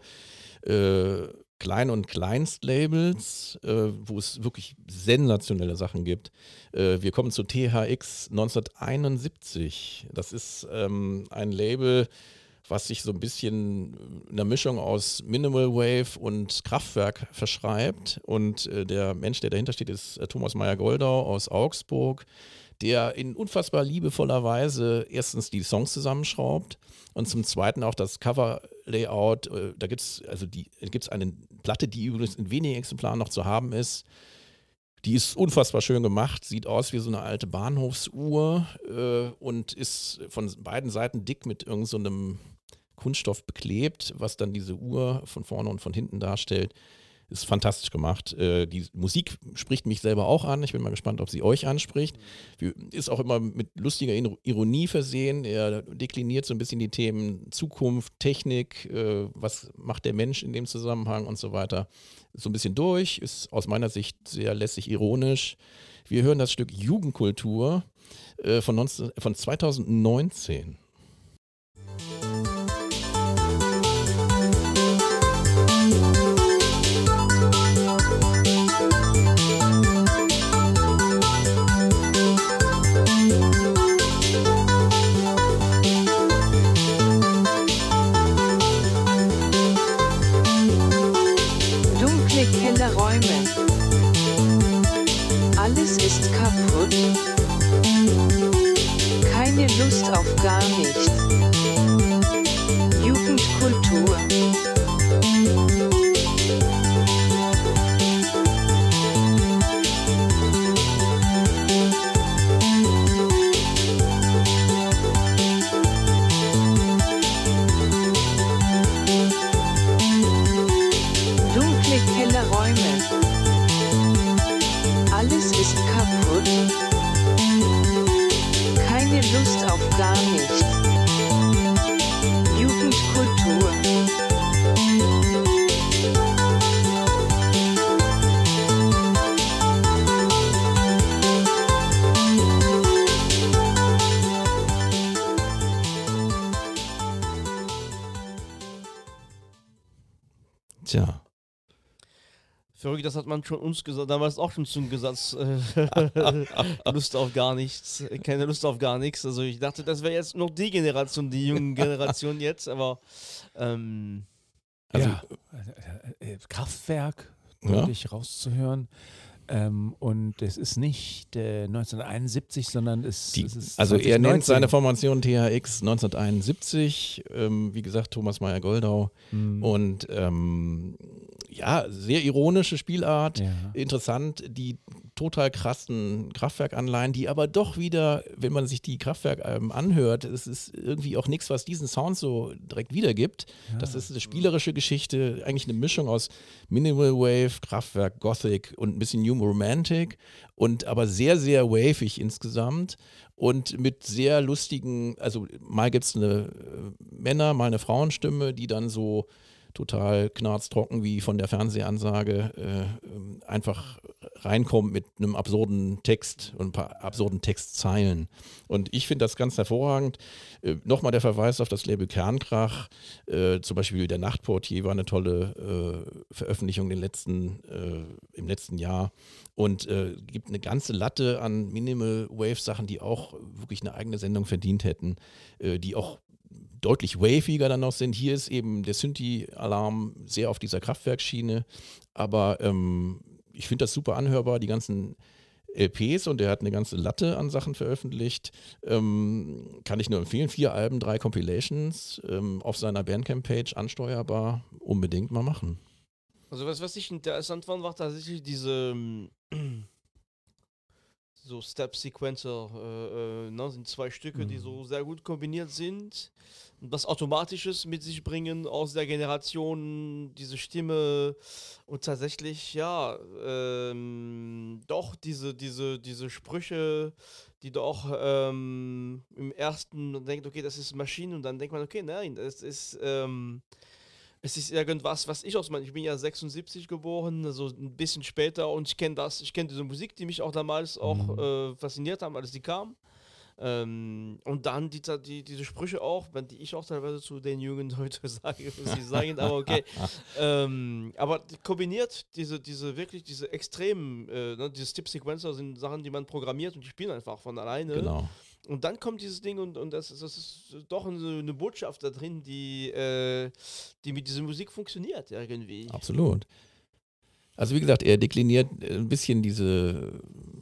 Äh, Klein- und Kleinstlabels, äh, wo es wirklich sensationelle Sachen gibt. Äh, wir kommen zu T H X neunzehnhunderteinundsiebzig. Das ist ähm, ein Label, was sich so ein bisschen einer Mischung aus Minimal Wave und Kraftwerk verschreibt. Und äh, der Mensch, der dahinter steht, ist äh, Thomas Meyer-Goldau aus Augsburg, der in unfassbar liebevoller Weise erstens die Songs zusammenschraubt und zum Zweiten auch das Cover-Layout. Äh, da gibt es also die, gibt's eine Platte, die übrigens in wenigen Exemplaren noch zu haben ist. Die ist unfassbar schön gemacht, sieht aus wie so eine alte Bahnhofsuhr äh, und ist von beiden Seiten dick mit irgend so einem Kunststoff beklebt, was dann diese Uhr von vorne und von hinten darstellt. Ist fantastisch gemacht. Äh, die Musik spricht mich selber auch an. Ich bin mal gespannt, ob sie euch anspricht. Wie- Ist auch immer mit lustiger Ir- Ironie versehen. Er dekliniert so ein bisschen die Themen Zukunft, Technik, äh, was macht der Mensch in dem Zusammenhang und so weiter. So ein bisschen durch, ist aus meiner Sicht sehr lässig ironisch. Wir hören das Stück Jugendkultur äh, von, neunzehn, von zweitausendneunzehn. Dunkle Kellerräume. Alles ist kaputt. Keine Lust auf gar nichts. Jugendkultur. Alles ist kaputt. Keine Lust auf gar nichts. Jugendkultur. Tja. Verrückt, das hat man schon uns gesagt, damals auch schon zum Gesetz. Äh, Lust auf gar nichts. Keine Lust auf gar nichts. Also ich dachte, das wäre jetzt noch die Generation, die junge Generation jetzt, aber ähm, Also, ja, äh, äh, Kraftwerk, Ja. deutlich rauszuhören. Ähm, und es ist nicht äh, neunzehnhunderteinundsiebzig, sondern es, Die, es ist also er nennt zwanzig neunzehn. seine Formation T H X neunzehnhunderteinundsiebzig, ähm, wie gesagt Thomas Meyer-Goldau Hm. und ähm, ja, sehr ironische Spielart, Ja. interessant, die total krassen Kraftwerkanleihen, die aber doch wieder, wenn man sich die Kraftwerk-Alben anhört, es ist irgendwie auch nichts, was diesen Sound so direkt wiedergibt. Das ist eine spielerische Geschichte, eigentlich eine Mischung aus Minimal Wave, Kraftwerk, Gothic und ein bisschen New Romantic und aber sehr, sehr wavig insgesamt und mit sehr lustigen, also mal gibt es eine äh, Männer-, mal eine Frauenstimme, die dann so total knarztrocken wie von der Fernsehansage äh, ähm, einfach reinkommt mit einem absurden Text und ein paar absurden Textzeilen. Und ich finde das ganz hervorragend. Äh, Nochmal der Verweis auf das Label Kernkrach. Äh, zum Beispiel der Nachtportier war eine tolle äh, Veröffentlichung den letzten, äh, im letzten Jahr und äh, gibt eine ganze Latte an Minimal Wave Sachen, die auch wirklich eine eigene Sendung verdient hätten, äh, die auch deutlich waviger dann noch sind. Hier ist eben der Synthi-Alarm sehr auf dieser Kraftwerksschiene, aber ähm, ich finde das super anhörbar, die ganzen L Ps und er hat eine ganze Latte an Sachen veröffentlicht. Ähm, kann ich nur empfehlen. Vier Alben, drei Compilations ähm, auf seiner Bandcamp-Page ansteuerbar. Unbedingt mal machen. also was, was ich interessant fand, war tatsächlich diese ähm, so Step-Sequencer, äh, äh, ne, sind zwei Stücke, die so sehr gut kombiniert sind und was Automatisches mit sich bringen aus der Generation, diese Stimme und tatsächlich, ja, ähm, doch diese, diese, diese Sprüche, die doch ähm, im ersten man denkt, okay, das ist Maschine und dann denkt man, okay, nein, das ist ähm, es ist irgendwas, was ich aus meinem, ich bin ja sechsundsiebzig geboren, also ein bisschen später und ich kenne das, ich kenne diese Musik, die mich auch damals auch äh, fasziniert haben, als die kam. Ähm, und dann die, die, diese Sprüche auch, die ich auch teilweise zu den Jungen heute sage, muss ich sagen, aber okay. ähm, aber die kombiniert diese, diese wirklich, diese extremen, äh, ne, diese Step-Sequencer sind Sachen, die man programmiert und die spielen einfach von alleine. Genau. Und dann kommt dieses Ding und, und das, ist, das ist doch eine, eine Botschaft da drin, die, äh, die mit dieser Musik funktioniert irgendwie. Absolut. Also wie gesagt, er dekliniert ein bisschen diese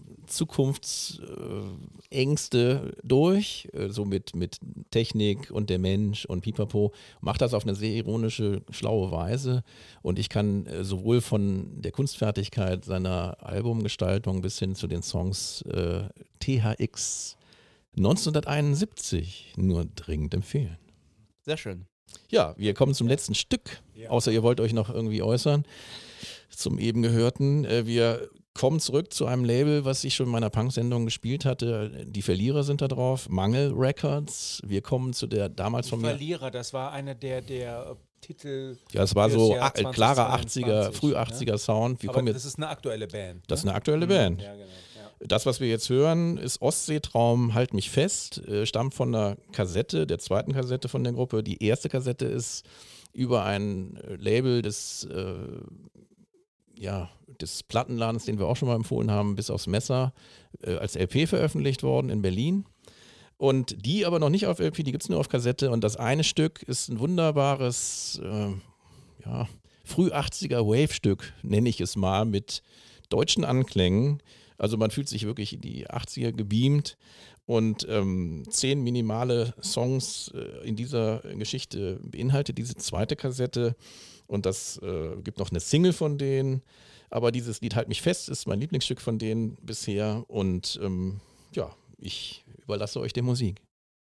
Zukunftsängste durch, äh, so mit, mit Technik und der Mensch und Pipapo, macht das auf eine sehr ironische, schlaue Weise und ich kann äh, sowohl von der Kunstfertigkeit seiner Albumgestaltung bis hin zu den Songs äh, T H X neunzehnhunderteinundsiebzig nur dringend empfehlen. Sehr schön. Ja, wir kommen zum letzten Stück, außer ihr wollt euch noch irgendwie äußern zum eben Gehörten. Äh, wir kommen zurück zu einem Label, was ich schon in meiner Punk-Sendung gespielt hatte. Die Verlierer sind da drauf, Mangel Records. Wir kommen zu der damals von mir... Verlierer, das war einer der, der Titel. Ja, es war für das so Jahr a- klarer zwanzig achtziger, zweiundzwanzig, früh achtziger Sound. Wir Aber kommen das jetzt, ist eine aktuelle Band. das ist ne? eine aktuelle Band. Ja, genau. Ja. Das, was wir jetzt hören, ist Ostseetraum, Halt mich fest, äh, stammt von der Kassette, der zweiten Kassette von der Gruppe. Die erste Kassette ist über ein äh, Label des, äh, ja, des Plattenladens, den wir auch schon mal empfohlen haben, bis aufs Messer, äh, als L P veröffentlicht worden in Berlin. Und die aber noch nicht auf L P, die gibt es nur auf Kassette. Und das eine Stück ist ein wunderbares, äh, ja, früh achtziger Wave-Stück, nenne ich es mal, mit deutschen Anklängen. Also man fühlt sich wirklich in die achtziger gebeamt und ähm, zehn minimale Songs äh, in dieser Geschichte beinhaltet diese zweite Kassette und das äh, gibt noch eine Single von denen, aber dieses Lied Halt mich fest ist mein Lieblingsstück von denen bisher und ähm, ja, ich überlasse euch der Musik.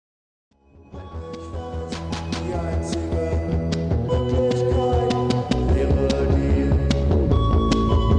Die einzige Möglichkeit wäre die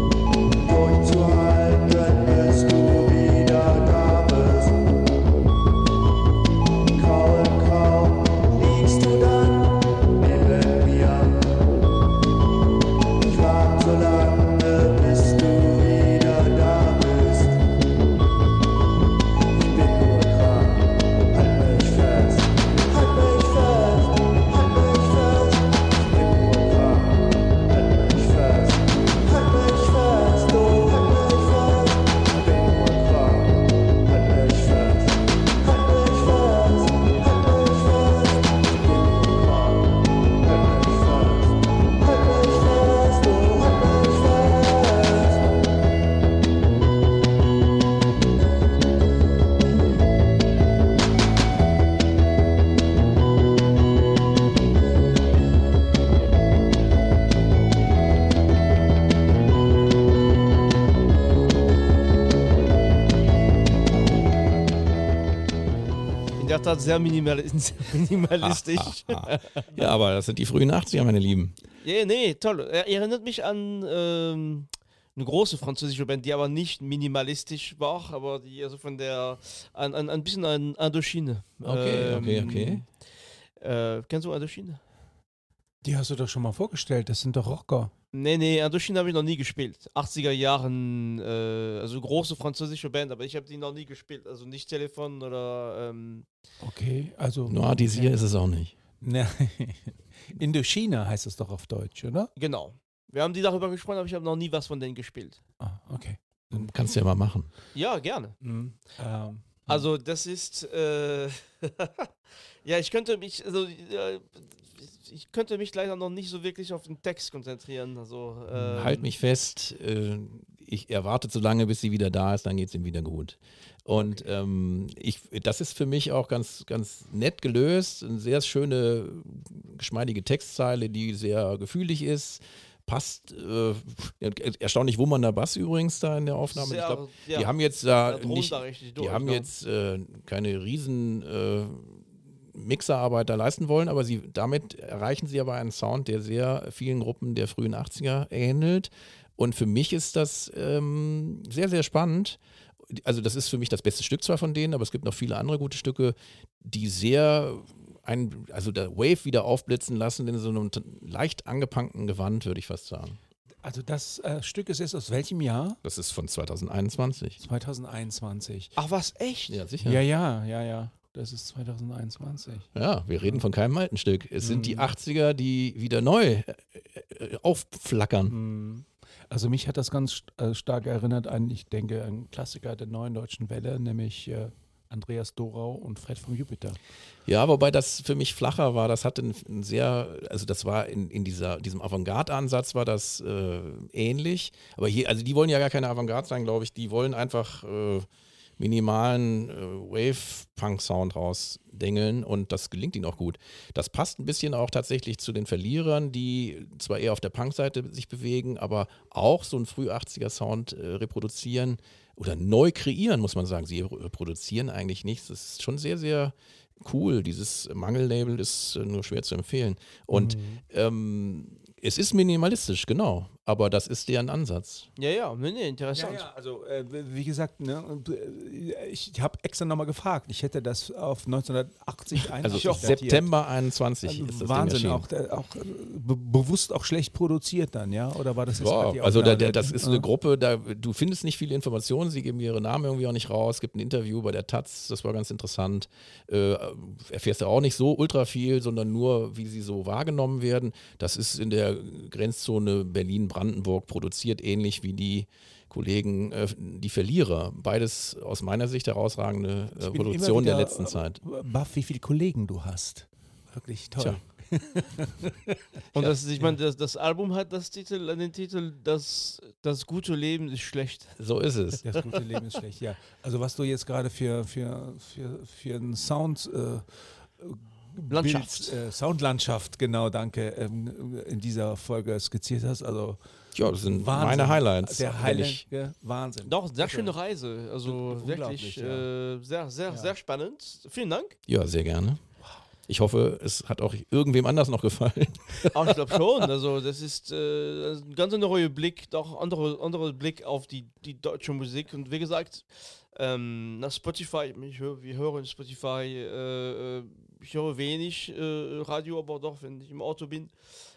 der Tat sehr minimal minimalistisch. Ja, aber das sind die frühen achtziger, meine Lieben. Ja, nee, toll. Er erinnert mich an ähm, eine große französische Band, die aber nicht minimalistisch war, aber die also von der, an, an, ein bisschen an Indochine. Okay, okay, okay. Äh, kennst du Indochine? Die hast du doch schon mal vorgestellt, das sind doch Rocker. Nee, nee, Indochine habe ich noch nie gespielt. achtziger Jahren, äh, also große französische Band, aber ich habe die noch nie gespielt. Also nicht Telefon oder. Ähm, Okay, also. Noir Désir ist es auch nicht. Ne, Indochina heißt es doch auf Deutsch, oder? genau. Wir haben die darüber gesprochen, aber ich habe noch nie was von denen gespielt. Ah, okay. Kannst du ja mal machen. Ja, gerne. Mhm. Ähm, Also das ist, äh, ja, ich könnte mich, also äh, ich könnte mich leider noch nicht so wirklich auf den Text konzentrieren. Also ähm, Halt mich fest, äh, ich erwarte so lange, bis sie wieder da ist, dann geht es ihm wieder gut. Und ähm, ich, das ist für mich auch ganz, ganz nett gelöst. Eine sehr schöne, geschmeidige Textzeile, die sehr gefühlig ist. Passt, äh, erstaunlich wummernder Bass übrigens da in der Aufnahme. Sehr, ich glaube, ja, die haben jetzt da da drohen nicht, da richtig die durch, haben ne? jetzt äh, keine riesen äh, Mixerarbeit da leisten wollen, aber sie, damit erreichen sie aber einen Sound, der sehr vielen Gruppen der frühen achtziger ähnelt. Und für mich ist das ähm, sehr, sehr spannend. Also das ist für mich das beste Stück zwar von denen, aber es gibt noch viele andere gute Stücke, die sehr ein, also der Wave wieder aufblitzen lassen in so einem t- leicht angepunkten Gewand, würde ich fast sagen. also das äh, Stück ist jetzt aus welchem Jahr? Das ist von zwanzig einundzwanzig. zwanzig einundzwanzig. Ach was, echt? Ja, sicher. Ja, ja, ja, ja. Das ist zwanzig einundzwanzig. Ja, wir reden von keinem alten Stück. Es sind die achtziger, die wieder neu äh, äh, aufflackern. Mhm. Also mich hat das ganz äh, stark erinnert an, ich denke, einen Klassiker der neuen deutschen Welle, nämlich äh, Andreas Dorau und Fred vom Jupiter. Ja, wobei das für mich flacher war. Das hatte ein sehr, also das war in, in dieser, diesem Avantgarde-Ansatz war das äh, ähnlich. Aber hier, also die wollen ja gar keine Avantgarde sein, glaube ich. Die wollen einfach äh, minimalen äh, Wave-Punk-Sound rausdengeln und das gelingt ihnen auch gut. Das passt ein bisschen auch tatsächlich zu den Verlierern, die zwar eher auf der Punk-Seite sich bewegen, aber auch so einen Früh-achtziger-Sound äh, reproduzieren oder neu kreieren, muss man sagen. Sie reproduzieren eigentlich nichts. Das ist schon sehr, sehr cool. Dieses Mangellabel ist äh, nur schwer zu empfehlen. Und Mhm. ähm, es ist minimalistisch, genau, aber das ist deren Ansatz. Ja, ja, nee, nee, interessant. Ja, ja, also äh, wie gesagt, ne, und, äh, ich habe extra nochmal gefragt. Ich hätte das auf neunzehnhundertachtzig Also einundzwanzig datiert. September einundzwanzig Also ist das Wahnsinn, Ding auch, erschienen. äh, auch äh, be bewusst auch schlecht produziert dann, ja? Oder war das jetzt Ja, gerade die also da, Originale? der, das ist eine Gruppe, da, du findest nicht viele Informationen, sie geben ihre Namen irgendwie auch nicht raus, es gibt ein Interview bei der Taz, das war ganz interessant, äh, erfährst du auch nicht so ultra viel, sondern nur, wie sie so wahrgenommen werden. Das ist in der Grenzzone Berlin-Brandenburg produziert, ähnlich wie die Kollegen, äh, die Verlierer. Beides aus meiner Sicht herausragende äh, Ich bin Produktion immer der wieder, letzten Zeit. äh, Baff, wie viele Kollegen du hast. Wirklich toll. Tja. Und das, ich meine, das, das Album hat das Titel, den Titel, das, das gute Leben ist schlecht. So ist es. Das gute Leben ist schlecht, ja. Also was du jetzt gerade für, für, für, für einen Sound... Äh, Landschaft. Bild, äh, Soundlandschaft, genau, danke, ähm, in dieser Folge skizziert hast. Also Ja, das sind Wahnsinn. meine Highlights. Der wenn Highlight, ich- ja, Wahnsinn. Doch, sehr Also, schöne Reise. Also Unglaublich, wirklich ja. äh, sehr, sehr, Ja. sehr spannend. Vielen Dank. Ja, sehr gerne. Ich hoffe, es hat auch irgendwem anders noch gefallen. Aber ich glaube schon. Also das ist äh, ein ganz neuer Blick, doch andere, andere Blick auf die, die deutsche Musik. Und wie gesagt, ähm, nach Spotify, ich hör, wir hören Spotify, äh, äh, ich höre wenig äh, Radio, aber doch, wenn ich im Auto bin.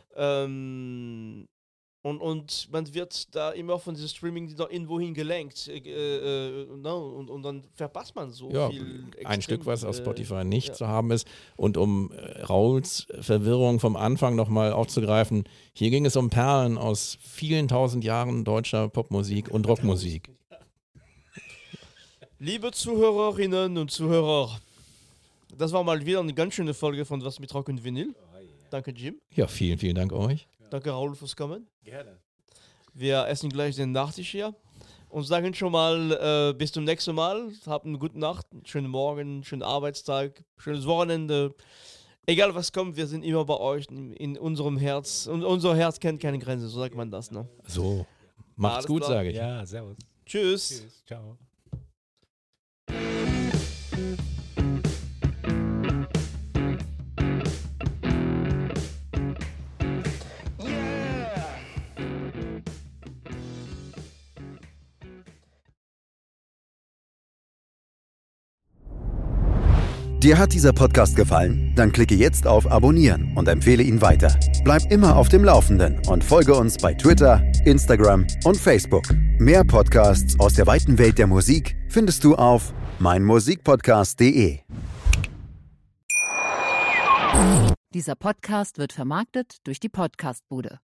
Ähm, und, und man wird da immer von diesem Streaming da irgendwo hin gelenkt. Äh, äh, no, und, und dann verpasst man so Ja, viel. ein extrem, Stück, was auf äh, Spotify nicht ja. zu haben ist. Und um äh, Rauls Verwirrung vom Anfang nochmal aufzugreifen, hier ging es um Perlen aus vielen tausend Jahren deutscher Popmusik und Rockmusik. Liebe Zuhörerinnen und Zuhörer, das war mal wieder eine ganz schöne Folge von Was mit Rock und Vinyl. Danke, Jim. Ja, vielen, vielen Dank euch. Danke, Raoul, fürs Kommen. Gerne. Wir essen gleich den Nachtisch hier und sagen schon mal äh, bis zum nächsten Mal. Habt eine gute Nacht, einen schönen Morgen, einen schönen Arbeitstag, schönes Wochenende. Egal was kommt, wir sind immer bei euch in, in unserem Herz. Und unser Herz kennt keine Grenze, so sagt man das. Ne? So, macht's Alles gut, klar. sage ich. Ja, servus. Tschüss. Tschüss. Ciao. Dir hat dieser Podcast gefallen? Dann klicke jetzt auf Abonnieren und empfehle ihn weiter. Bleib immer auf dem Laufenden und folge uns bei Twitter, Instagram und Facebook. Mehr Podcasts aus der weiten Welt der Musik findest du auf meinmusikpodcast punkt de. Dieser Podcast wird vermarktet durch die Podcastbude.